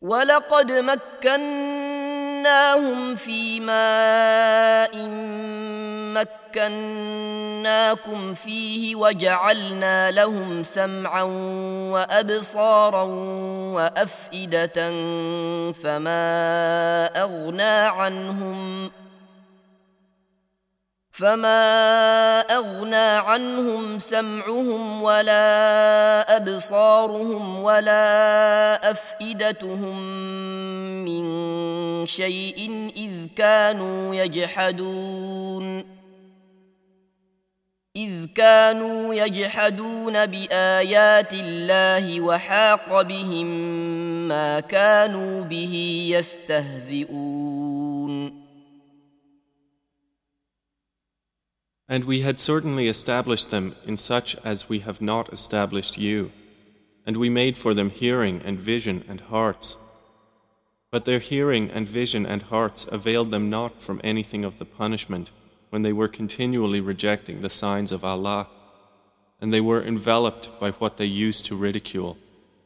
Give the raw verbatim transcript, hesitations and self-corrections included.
ولقد مكناهم في ماء مكناكم فيه وجعلنا لهم سمعا وأبصارا وأفئدة فما أغنى عنهم فما أغنى عنهم سمعهم ولا أبصارهم ولا أفئدتهم من شيء إذ كانوا يجحدون إذ كانوا يجحدون بآيات الله وحاق بهم ما كانوا به يستهزئون. And we had certainly established them in such as we have not established you, and we made for them hearing and vision and hearts. But their hearing and vision and hearts availed them not from anything of the punishment when they were continually rejecting the signs of Allah, and they were enveloped by what they used to ridicule.